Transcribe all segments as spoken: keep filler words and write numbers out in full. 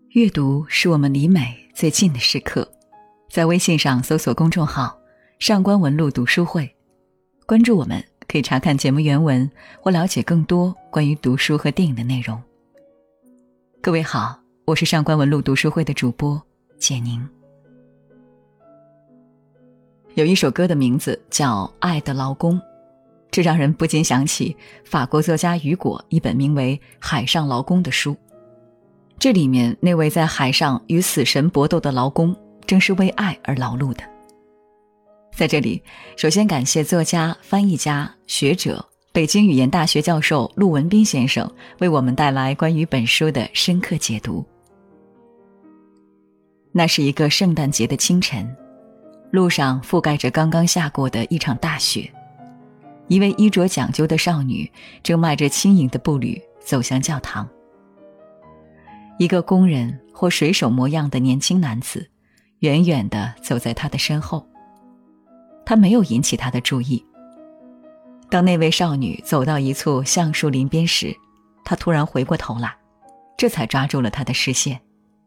阅读是我们离美最近的时刻，在微信上搜索公众号上官文露读书会，关注我们可以查看节目原文或了解更多关于读书和电影的内容。各位好，我是上官文露读书会的主播简宁。有一首歌的名字叫《爱的劳工》，这让人不禁想起法国作家雨果一本名为《海上劳工》的书。这里面那位在海上与死神搏斗的劳工，正是为爱而劳碌的。在这里，首先感谢作家、翻译家、学者、北京语言大学教授陆文斌先生为我们带来关于本书的深刻解读。那是一个圣诞节的清晨，路上覆盖着刚刚下过的一场大雪。一位衣着讲究的少女正迈着轻盈的步履走向教堂。一个工人或水手模样的年轻男子远远地走在他的身后，他没有引起他的注意。当那位少女走到一簇橡树林边时，他突然回过头来，这才抓住了他的视线。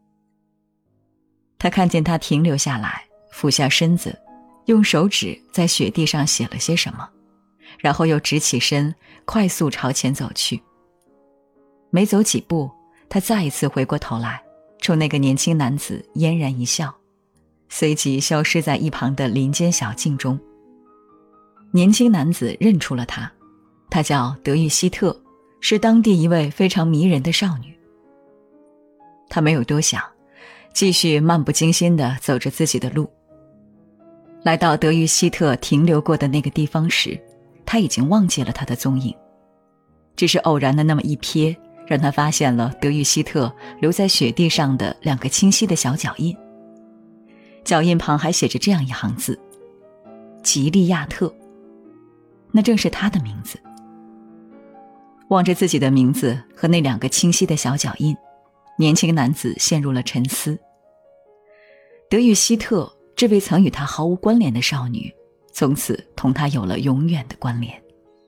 他看见他停留下来，俯下身子，用手指在雪地上写了些什么，然后又直起身，快速朝前走去。没走几步，他再一次回过头来，冲那个年轻男子嫣然一笑，随即消失在一旁的林间小径中。年轻男子认出了他，他叫德玉希特，是当地一位非常迷人的少女。他没有多想，继续漫不经心地走着自己的路。来到德玉希特停留过的那个地方时，他已经忘记了他的踪影，只是偶然的那么一瞥，让他发现了德玉希特留在雪地上的两个清晰的小脚印。脚印旁还写着这样一行字：吉利亚特。那正是他的名字。望着自己的名字和那两个清晰的小脚印，年轻男子陷入了沉思。德玉希特，这位曾与他毫无关联的少女，从此同他有了永远的关联。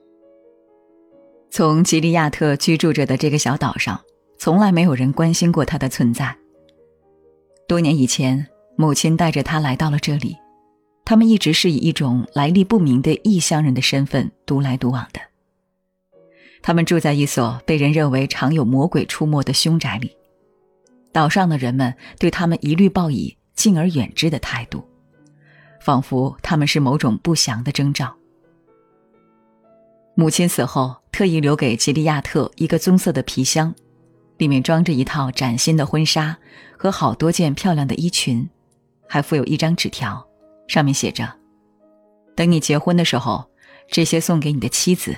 从吉利亚特居住着的这个小岛上，从来没有人关心过他的存在。多年以前，母亲带着他来到了这里，他们一直是以一种来历不明的异乡人的身份独来独往的。他们住在一所被人认为常有魔鬼出没的凶宅里，岛上的人们对他们一律报以敬而远之的态度，仿佛他们是某种不祥的征兆。母亲死后，特意留给吉利亚特一个棕色的皮箱，里面装着一套崭新的婚纱和好多件漂亮的衣裙，还附有一张纸条，上面写着：等你结婚的时候，这些送给你的妻子。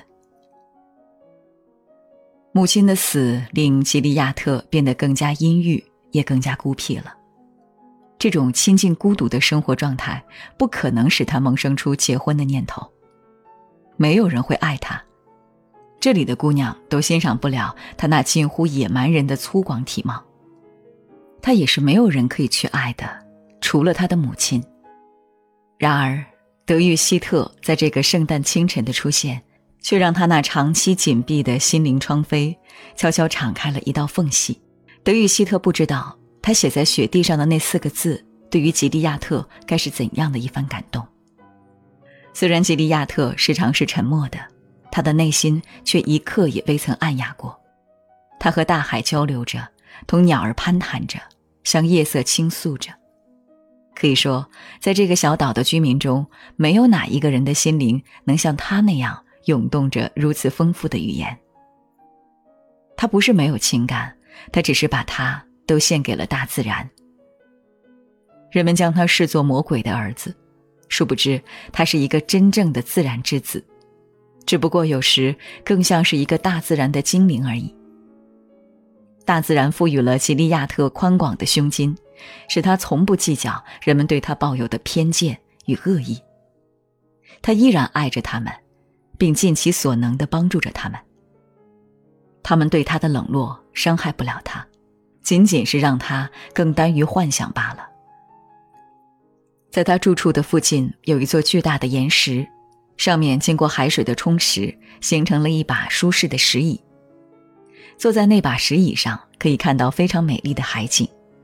母亲的死令吉利亚特变得更加阴郁，也更加孤僻了。这种亲近孤独的生活状态不可能使他萌生出结婚的念头。没有人会爱他，这里的姑娘都欣赏不了他那近乎野蛮人的粗犷体貌。他也是没有人可以去爱的，除了他的母亲。然而德玉希特在这个圣诞清晨的出现，却让他那长期紧闭的心灵窗扉悄悄敞开了一道缝隙。德玉希特不知道，他写在雪地上的那四个字对于吉利亚特该是怎样的一番感动。虽然吉利亚特时常是沉默的，他的内心却一刻也未曾暗哑过。他和大海交流着，同鸟儿攀谈着，向夜色倾诉着。可以说，在这个小岛的居民中，没有哪一个人的心灵能像他那样涌动着如此丰富的语言。他不是没有情感，他只是把它都献给了大自然。人们将他视作魔鬼的儿子，殊不知他是一个真正的自然之子，只不过有时更像是一个大自然的精灵而已。大自然赋予了吉利亚特宽广的胸襟，使他从不计较人们对他抱有的偏见与恶意。他依然爱着他们，并尽其所能地帮助着他们。他们对他的冷落伤害不了他，仅仅是让他更耽于幻想罢了。在他住处的附近有一座巨大的岩石，上面经过海水的冲蚀，形成了一把舒适的石椅。坐在那把石椅上，可以看到非常美丽的海景，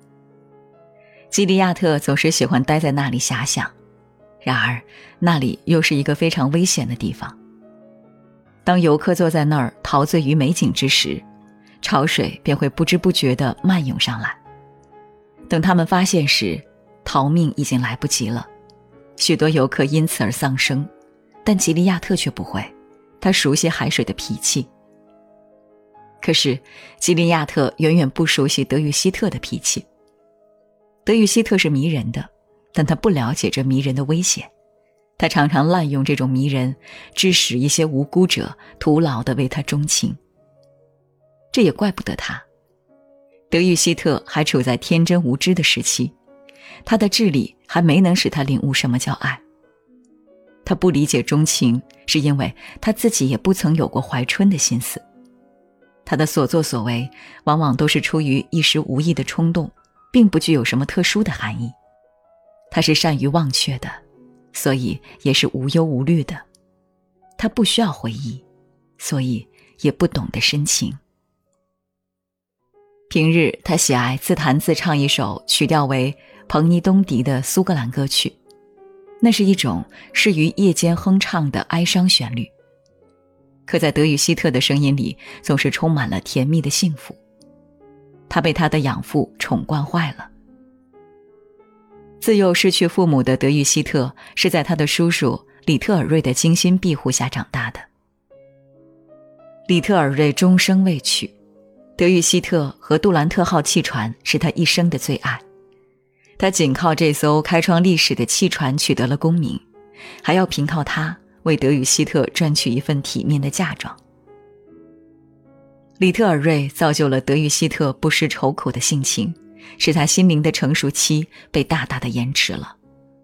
基利亚特总是喜欢待在那里遐想，然而那里又是一个非常危险的地方。当游客坐在那儿陶醉于美景之时，潮水便会不知不觉地漫涌上来。等他们发现时，逃命已经来不及了。许多游客因此而丧生，但吉利亚特却不会，他熟悉海水的脾气。可是吉利亚特远远不熟悉德语希特的脾气。德语希特是迷人的，但他不了解这迷人的危险，他常常滥用这种迷人，致使一些无辜者徒劳地为他钟情。这也怪不得他，德语希特还处在天真无知的时期，他的智力还没能使他领悟什么叫爱。他不理解钟情，是因为他自己也不曾有过怀春的心思。他的所作所为往往都是出于一时无意的冲动，并不具有什么特殊的含义。他是善于忘却的，所以也是无忧无虑的。他不需要回忆，所以也不懂得深情。平日他喜爱自弹自唱一首曲调为彭尼东迪的苏格兰歌曲，那是一种适于夜间哼唱的哀伤旋律。可在德语希特的声音里总是充满了甜蜜的幸福。他被他的养父宠惯坏了。自幼失去父母的德语希特是在他的叔叔里特尔瑞的精心庇护下长大的。里特尔瑞终生未娶，德语希特和杜兰特号汽船是他一生的最爱。他仅靠这艘开创历史的汽船取得了功名，还要凭靠他为德语希特赚取一份体面的嫁妆。里特尔瑞造就了德语希特不识愁苦的性情，使他心灵的成熟期被大大的延迟了。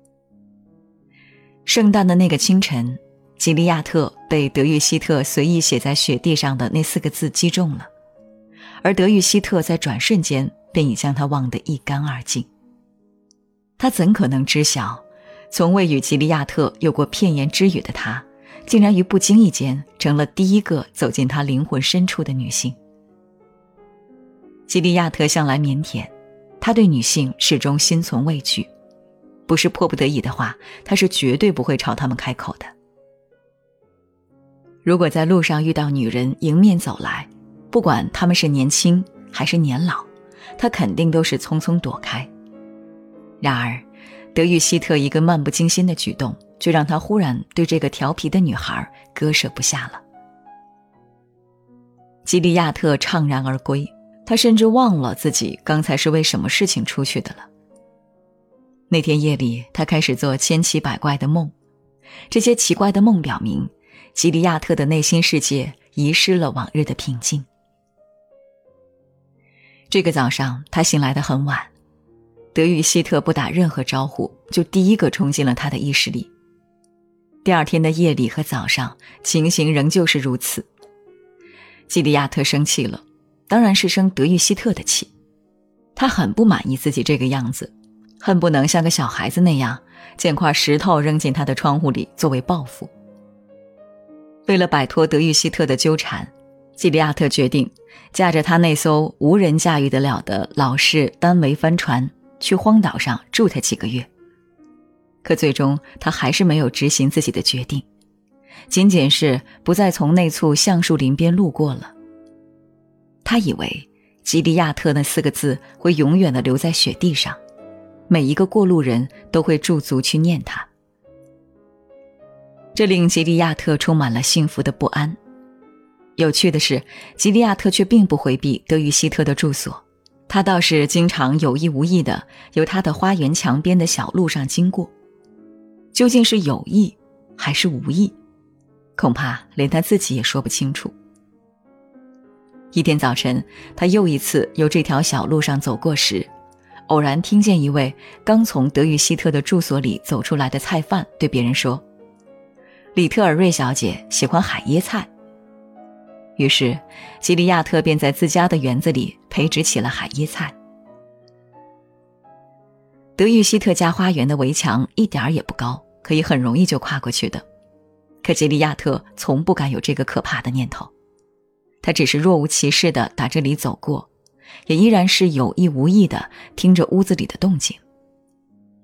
圣诞的那个清晨，吉利亚特被德语希特随意写在雪地上的那四个字击中了，而德语希特在转瞬间便已将他忘得一干二净。他怎可能知晓，从未与吉利亚特有过片言之语的他，竟然于不经意间成了第一个走进他灵魂深处的女性。吉利亚特向来腼腆，他对女性始终心存畏惧，不是迫不得已的话，他是绝对不会朝他们开口的。如果在路上遇到女人迎面走来，不管她们是年轻还是年老，他肯定都是匆匆躲开。然而德语希特一个漫不经心的举动，却让他忽然对这个调皮的女孩割舍不下了。吉利亚特怅然而归，他甚至忘了自己刚才是为什么事情出去的了。那天夜里，他开始做千奇百怪的梦，这些奇怪的梦表明，吉利亚特的内心世界遗失了往日的平静。这个早上，他醒来得很晚，德语希特不打任何招呼，就第一个冲进了他的意识里。第二天的夜里和早上，情形仍旧是如此。吉利亚特生气了，当然是生德语希特的气。他很不满意自己这个样子，恨不能像个小孩子那样，捡块石头扔进他的窗户里作为报复。为了摆脱德语希特的纠缠，吉利亚特决定驾着他那艘无人驾驭得了的老式单桅帆船去荒岛上住他几个月。可最终他还是没有执行自己的决定，仅仅是不再从那簇橡树林边路过了。他以为吉利亚特那四个字会永远地留在雪地上，每一个过路人都会驻足去念它。这令吉利亚特充满了幸福的不安。有趣的是，吉利亚特却并不回避德语希特的住所，他倒是经常有意无意地由他的花园墙边的小路上经过。究竟是有意还是无意，恐怕连他自己也说不清楚。一天早晨，他又一次由这条小路上走过时，偶然听见一位刚从德语希特的住所里走出来的菜贩对别人说，里特尔瑞小姐喜欢海椰菜。于是吉利亚特便在自家的园子里培植起了海椰菜。德语希特家花园的围墙一点儿也不高，可以很容易就跨过去的。可吉利亚特从不敢有这个可怕的念头，他只是若无其事地打这里走过，也依然是有意无意地听着屋子里的动静，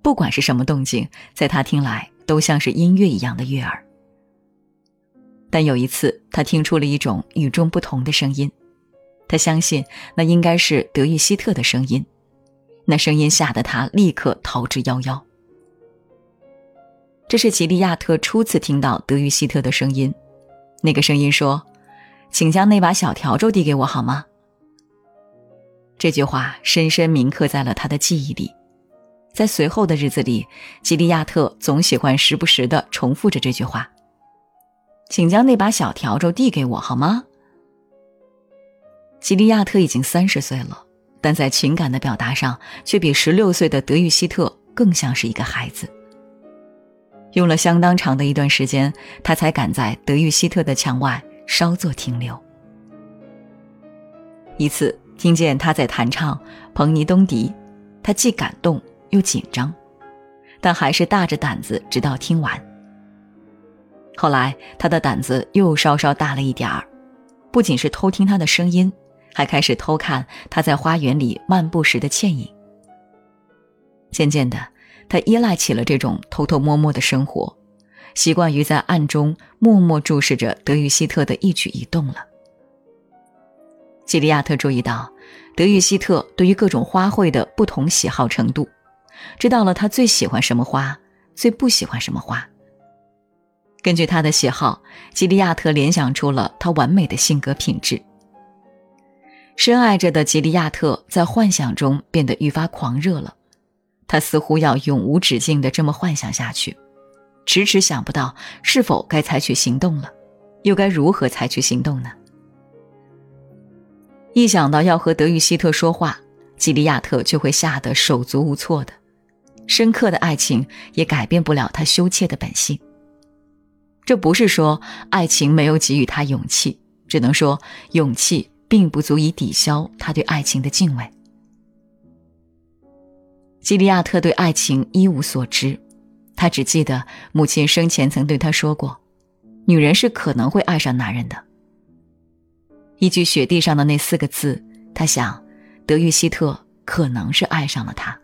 不管是什么动静，在他听来都像是音乐一样的悦耳。但有一次，他听出了一种与众不同的声音，他相信那应该是德育希特的声音，那声音吓得他立刻逃之夭夭。这是吉利亚特初次听到德育希特的声音，那个声音说：“请将那把小笤帚递给我好吗？”这句话深深铭刻在了他的记忆里，在随后的日子里，吉利亚特总喜欢时不时地重复着这句话：“请将那把小笤帚递给我好吗？”吉利亚特已经三十岁了，但在情感的表达上却比十六岁的德育希特更像是一个孩子。用了相当长的一段时间，他才敢在德育希特的墙外稍作停留。一次听见他在弹唱彭尼东迪，他既感动又紧张，但还是大着胆子直到听完。后来他的胆子又稍稍大了一点儿，不仅是偷听他的声音，还开始偷看他在花园里漫步时的倩影。渐渐的，他依赖起了这种偷偷摸摸的生活，习惯于在暗中默默注视着德育希特的一举一动了。吉利亚特注意到德育希特对于各种花卉的不同喜好程度，知道了他最喜欢什么花，最不喜欢什么花。根据他的喜好，吉利亚特联想出了他完美的性格品质。深爱着的吉利亚特在幻想中变得愈发狂热了，他似乎要永无止境地这么幻想下去，迟迟想不到是否该采取行动了，又该如何采取行动呢？一想到要和德育希特说话，吉利亚特就会吓得手足无措的。深刻的爱情也改变不了他羞怯的本性。这不是说爱情没有给予他勇气，只能说勇气并不足以抵消他对爱情的敬畏。吉利亚特对爱情一无所知，他只记得母亲生前曾对他说过，女人是可能会爱上男人的。依据雪地上的那四个字，他想，德育希特可能是爱上了他。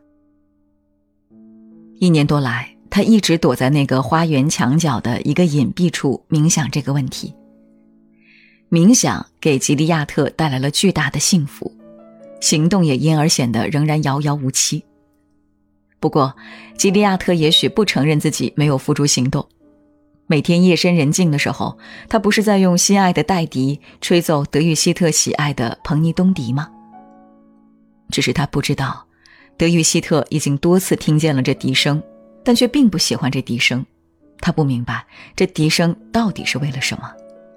一年多来，他一直躲在那个花园墙角的一个隐蔽处冥想这个问题。冥想给吉利亚特带来了巨大的幸福，行动也因而显得仍然遥遥无期。不过，吉利亚特也许不承认自己没有付诸行动。每天夜深人静的时候，他不是在用心爱的戴笛吹奏德育希特喜爱的彭尼东迪吗？只是他不知道，德育希特已经多次听见了这笛声，但却并不喜欢这笛声。他不明白这笛声到底是为了什么。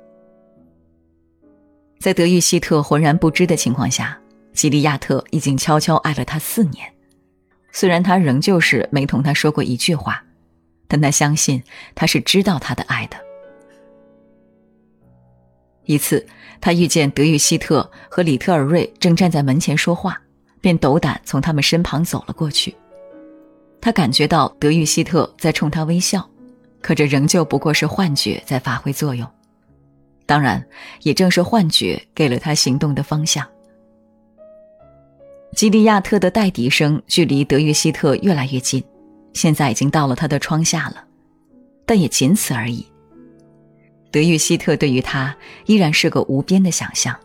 在德育希特浑然不知的情况下，吉利亚特已经悄悄爱了他四年。虽然他仍旧是没同他说过一句话，但他相信他是知道他的爱的。一次，他遇见德育希特和里特尔瑞正站在门前说话，便斗胆从他们身旁走了过去。他感觉到德育希特在冲他微笑，可这仍旧不过是幻觉在发挥作用。当然，也正是幻觉给了他行动的方向。吉利亚特的戴笛声距离德育希特越来越近，现在已经到了他的窗下了，但也仅此而已。德育希特对于他依然是个无边的想象。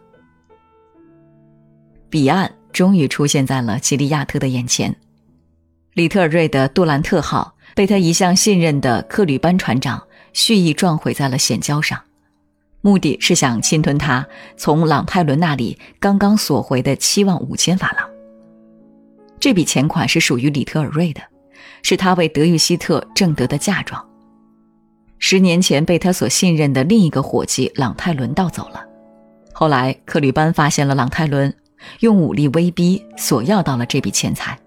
彼岸终于出现在了吉利亚特的眼前。里特尔瑞的杜兰特号被他一向信任的克吕班船长蓄意撞毁在了险礁上，目的是想侵吞他从朗泰伦那里刚刚索回的七万五千法郎。这笔钱款是属于里特尔瑞的，是他为德育希特挣得的嫁妆。十年前被他所信任的另一个伙计朗泰伦盗走了，后来克吕班发现了朗泰伦，用武力威逼索要到了这笔钱财。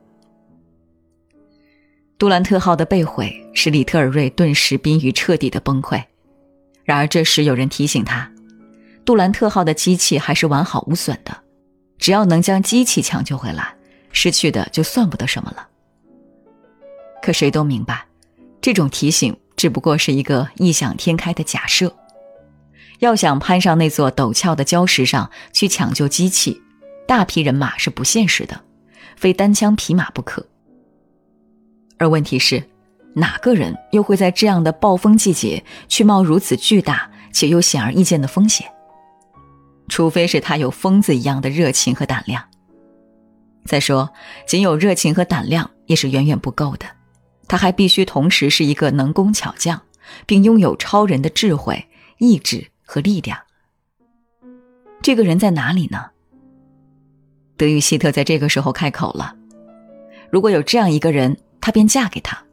杜兰特号的被毁使里特尔瑞顿时濒于彻底的崩溃。然而这时有人提醒他，杜兰特号的机器还是完好无损的，只要能将机器抢救回来，失去的就算不得什么了。可谁都明白，这种提醒只不过是一个异想天开的假设。要想攀上那座陡峭的礁石上去抢救机器，大批人马是不现实的，非单枪匹马不可。 而问题是，哪个人又会在这样的暴风季节去冒如此巨大且又显而易见的风险？除非是他有疯子一样的热情和胆量。再说，仅有热情和胆量也是远远不够的，他还必须同时是一个能工巧匠，并拥有超人的智慧、意志和力量。这个人在哪里呢？德语希特在这个时候开口了，如果有这样一个人，他便嫁给他。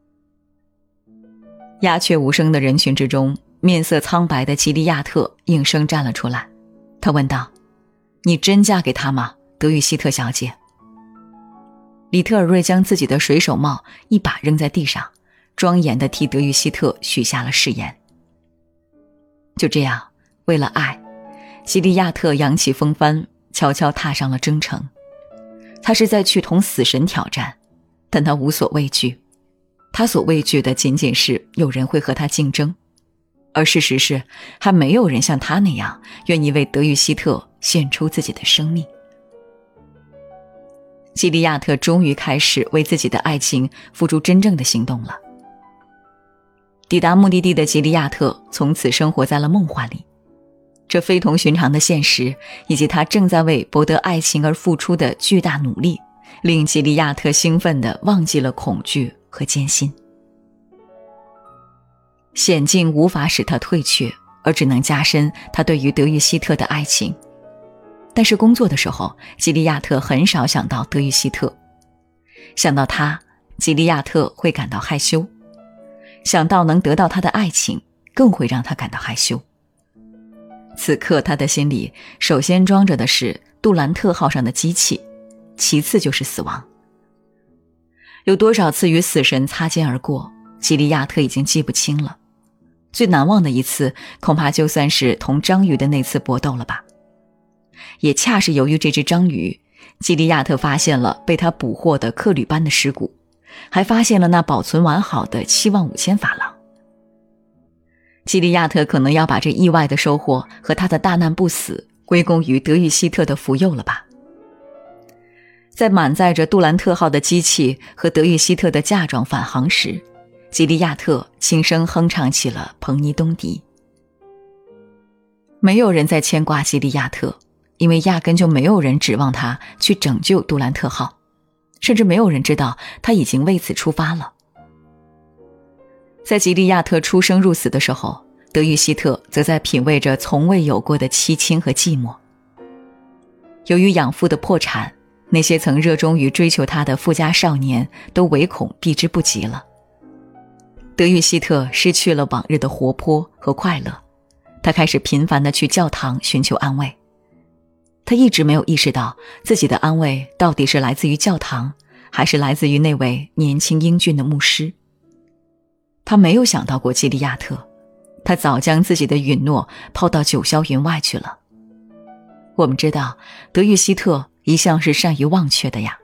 鸦雀无声的人群之中，面色苍白的吉利亚特应声站了出来，他问道：你真嫁给他吗，德语希特小姐？李特尔瑞将自己的水手帽一把扔在地上，庄严地替德语希特许下了誓言。就这样，为了爱，吉利亚特扬起风帆，悄悄踏上了征程。他是在去同死神挑战，但他无所畏惧。他所畏惧的仅仅是有人会和他竞争，而事实是，还没有人像他那样愿意为德语希特献出自己的生命。吉利亚特终于开始为自己的爱情付出真正的行动了。抵达目的地的吉利亚特从此生活在了梦幻里，这非同寻常的现实以及他正在为博得爱情而付出的巨大努力，令吉利亚特兴奋地忘记了恐惧和艰辛。险境无法使他退却，而只能加深他对于德语希特的爱情。但是工作的时候，吉利亚特很少想到德语希特。想到他，吉利亚特会感到害羞；想到能得到他的爱情，更会让他感到害羞。此刻他的心里首先装着的是杜兰特号上的机器，其次就是死亡。有多少次与死神擦肩而过，吉利亚特已经记不清了。最难忘的一次，恐怕就算是同章鱼的那次搏斗了吧。也恰是由于这只章鱼，吉利亚特发现了被他捕获的克吕班的尸骨，还发现了那保存完好的七万五千法郎。吉利亚特可能要把这意外的收获和他的大难不死归功于德语希特的福佑了吧。在满载着杜兰特号的机器和德语希特的嫁妆返航时，吉利亚特轻声哼唱起了彭尼东迪。没有人在牵挂吉利亚特，因为压根就没有人指望他去拯救杜兰特号，甚至没有人知道他已经为此出发了。在吉利亚特出生入死的时候，德语希特则在品味着从未有过的凄清和寂寞。由于养父的破产，那些曾热衷于追求他的富家少年都唯恐避之不及了。德语希特失去了往日的活泼和快乐，他开始频繁地去教堂寻求安慰。他一直没有意识到自己的安慰到底是来自于教堂，还是来自于那位年轻英俊的牧师。他没有想到过吉利亚特，他早将自己的允诺抛到九霄云外去了。我们知道，德语希特一向是善于忘却的呀。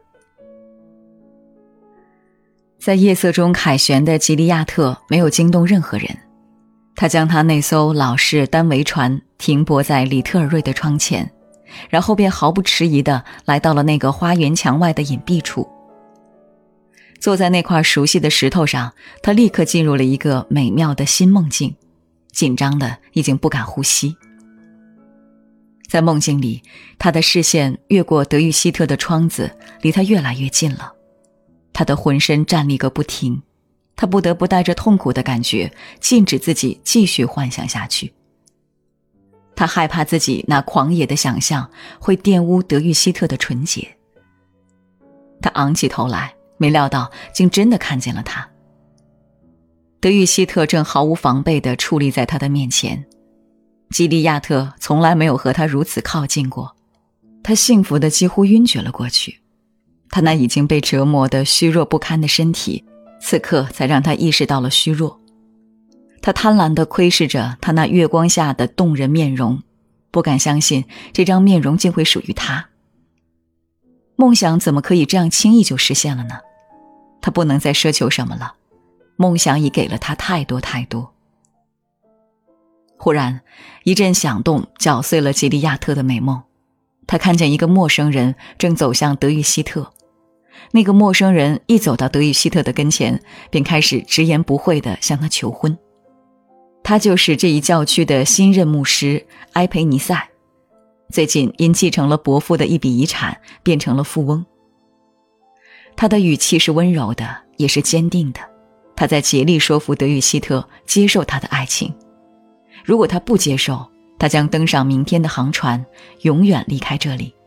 在夜色中凯旋的吉利亚特没有惊动任何人，他将他那艘老式单桅船停泊在里特尔瑞的窗前，然后便毫不迟疑地来到了那个花园墙外的隐蔽处。坐在那块熟悉的石头上，他立刻进入了一个美妙的新梦境，紧张的已经不敢呼吸。在梦境里，他的视线越过德语希特的窗子，离他越来越近了。他的浑身战栗个不停，他不得不带着痛苦的感觉禁止自己继续幻想下去。他害怕自己那狂野的想象会玷污德语希特的纯洁。他昂起头来，没料到竟真的看见了他。德语希特正毫无防备地矗立在他的面前，吉利亚特从来没有和他如此靠近过，他幸福得几乎晕厥了过去。他那已经被折磨得虚弱不堪的身体，此刻才让他意识到了虚弱。他贪婪地窥视着他那月光下的动人面容，不敢相信这张面容竟会属于他。梦想怎么可以这样轻易就实现了呢？他不能再奢求什么了，梦想已给了他太多太多。忽然，一阵响动搅碎了吉利亚特的美梦。他看见一个陌生人正走向德语希特， 那个陌生人一走到德语希特的跟前，便开始直言不讳地向他求婚。他就是这一教区的新任牧师埃培尼塞，最近因继承了伯父的一笔遗产，变成了富翁。他的语气是温柔的，也是坚定的，他在竭力说服德语希特接受他的爱情。如果他不接受，他将登上明天的航船，永远离开这里。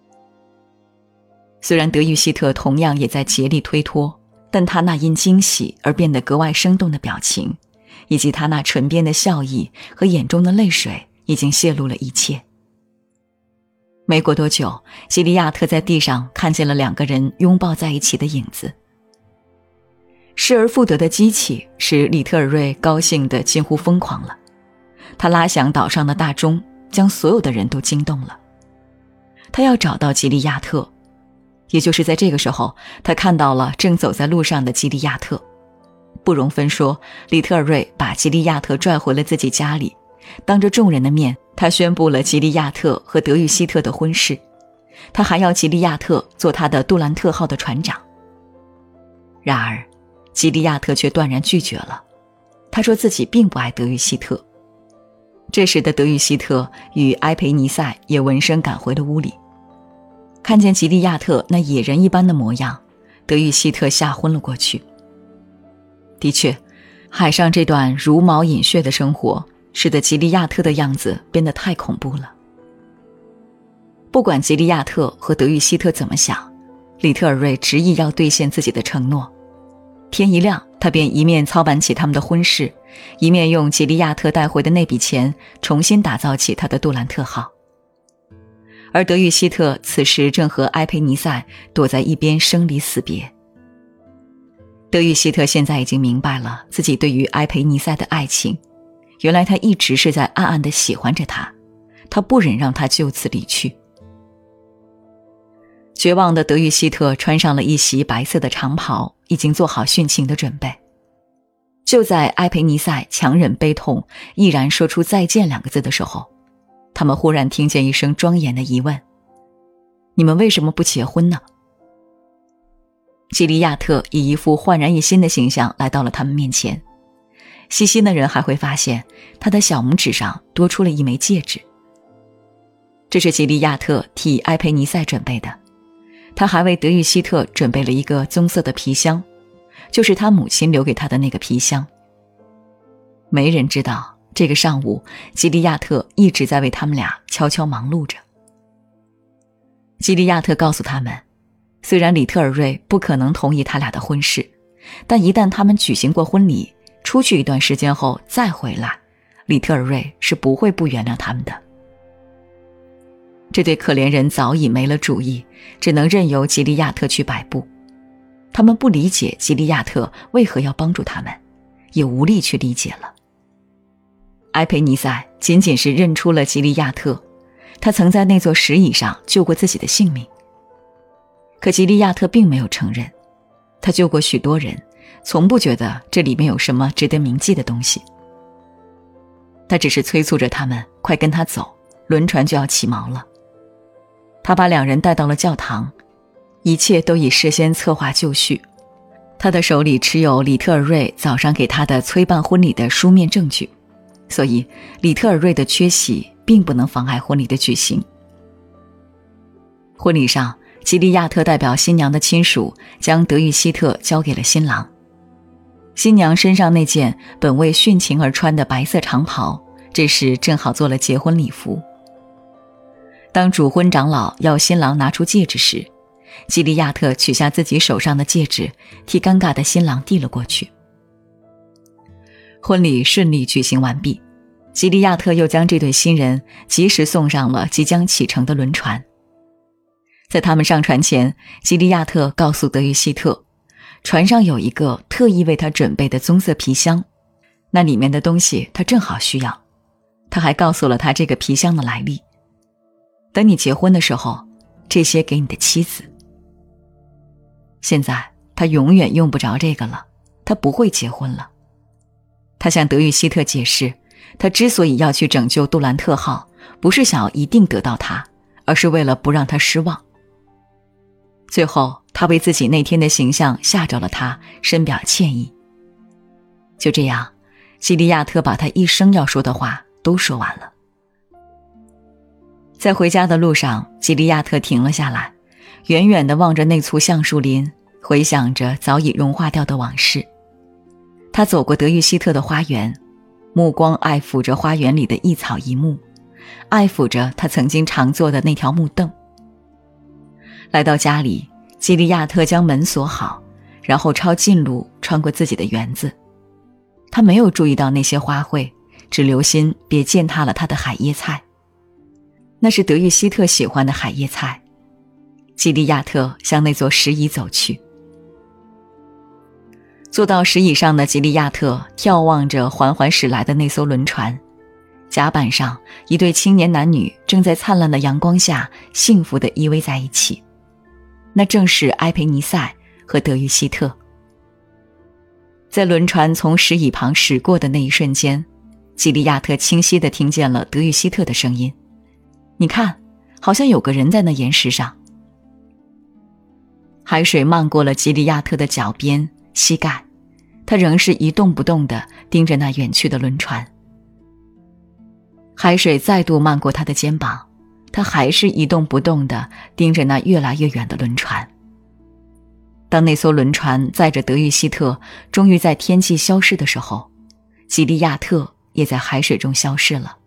虽然德语希特同样也在竭力推脱，但他那因惊喜而变得格外生动的表情，以及他那唇边的笑意和眼中的泪水，已经泄露了一切。没过多久，吉利亚特在地上看见了两个人拥抱在一起的影子。失而复得的机器使里特尔瑞高兴得近乎疯狂了，他拉响岛上的大钟，将所有的人都惊动了。他要找到吉利亚特，也就是在这个时候，他看到了正走在路上的吉利亚特。不容分说，里特尔瑞把吉利亚特拽回了自己家里，当着众人的面，他宣布了吉利亚特和德语希特的婚事。他还要吉利亚特做他的杜兰特号的船长。然而吉利亚特却断然拒绝了，他说自己并不爱德语希特。这时的德语希特与埃培尼塞也闻声赶回了屋里。看见吉利亚特那野人一般的模样，德语希特吓昏了过去。的确，海上这段茹毛饮血的生活使得吉利亚特的样子变得太恐怖了。不管吉利亚特和德语希特怎么想，里特尔瑞执意要兑现自己的承诺。天一亮，他便一面操办起他们的婚事，一面用吉利亚特带回的那笔钱重新打造起他的杜兰特号。而德语希特此时正和埃培尼塞躲在一边生离死别。德语希特现在已经明白了自己对于埃培尼塞的爱情，原来他一直是在暗暗地喜欢着他，他不忍让他就此离去。绝望的德语希特穿上了一袭白色的长袍，已经做好殉情的准备。就在埃培尼塞强忍悲痛，毅然说出再见两个字的时候，他们忽然听见一声庄严的疑问：你们为什么不结婚呢？吉利亚特以一副焕然一新的形象来到了他们面前。细心的人还会发现，他的小拇指上多出了一枚戒指。这是吉利亚特替埃培尼塞准备的。他还为德语希特准备了一个棕色的皮箱，就是他母亲留给他的那个皮箱。没人知道，这个上午吉利亚特一直在为他们俩悄悄忙碌着。吉利亚特告诉他们，虽然里特尔瑞不可能同意他俩的婚事，但一旦他们举行过婚礼，出去一段时间后再回来，里特尔瑞是不会不原谅他们的。这对可怜人早已没了主意，只能任由吉利亚特去摆布。他们不理解吉利亚特为何要帮助他们，也无力去理解了。埃培尼塞仅仅是认出了吉利亚特，他曾在那座石椅上救过自己的性命。可吉利亚特并没有承认，他救过许多人，从不觉得这里面有什么值得铭记的东西。他只是催促着他们快跟他走，轮船就要起锚了。他把两人带到了教堂，一切都已事先策划就绪。他的手里持有里特尔瑞早上给他的催办婚礼的书面证据，所以里特尔瑞的缺席并不能妨碍婚礼的举行。婚礼上，吉利亚特代表新娘的亲属将德语希特交给了新郎。新娘身上那件本为殉情而穿的白色长袍，这时正好做了结婚礼服。当主婚长老要新郎拿出戒指时，吉利亚特取下自己手上的戒指，替尴尬的新郎递了过去。婚礼顺利举行完毕，吉利亚特又将这对新人及时送上了即将启程的轮船。在他们上船前，吉利亚特告诉德语希特，船上有一个特意为他准备的棕色皮箱，那里面的东西他正好需要。他还告诉了他这个皮箱的来历，等你结婚的时候，这些给你的妻子。现在他永远用不着这个了，他不会结婚了。他向德语希特解释，他之所以要去拯救杜兰特号，不是想要一定得到他，而是为了不让他失望。最后他为自己那天的形象吓着了他，深表歉意。就这样，吉利亚特把他一生要说的话都说完了。在回家的路上，吉利亚特停了下来，远远地望着那簇橡树林，回想着早已融化掉的往事。他走过德育希特的花园，目光爱抚着花园里的一草一木，爱抚着他曾经常坐的那条木凳。来到家里，吉利亚特将门锁好，然后抄近路穿过自己的园子。他没有注意到那些花卉，只留心别践踏了他的海椰菜。那是德育希特喜欢的海椰菜。吉利亚特向那座石椅走去。坐到石椅上的吉利亚特眺望着缓缓驶来的那艘轮船，甲板上一对青年男女正在灿烂的阳光下幸福地依偎在一起，那正是埃培尼塞和德育希特。在轮船从石椅旁驶过的那一瞬间，吉利亚特清晰地听见了德育希特的声音：你看，好像有个人在那岩石上。海水漫过了吉利亚特的脚边、膝盖，他仍是一动不动地盯着那远去的轮船。海水再度漫过他的肩膀，他还是一动不动地盯着那越来越远的轮船。当那艘轮船载着德育希特终于在天际消失的时候，吉利亚特也在海水中消失了。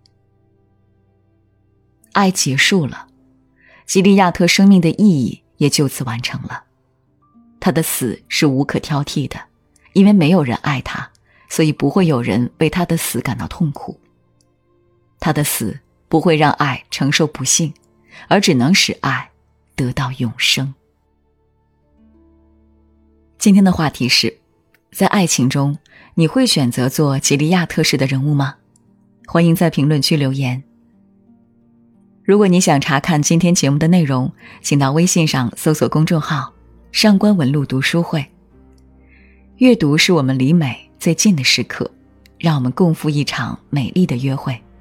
爱结束了，吉利亚特生命的意义也就此完成了。他的死是无可挑剔的，因为没有人爱他，所以不会有人为他的死感到痛苦。他的死不会让爱承受不幸，而只能使爱得到永生。今天的话题是，在爱情中，你会选择做吉利亚特式的人物吗？欢迎在评论区留言。如果你想查看今天节目的内容，请到微信上搜索公众号上官文露读书会。阅读是我们离美最近的时刻，让我们共赴一场美丽的约会。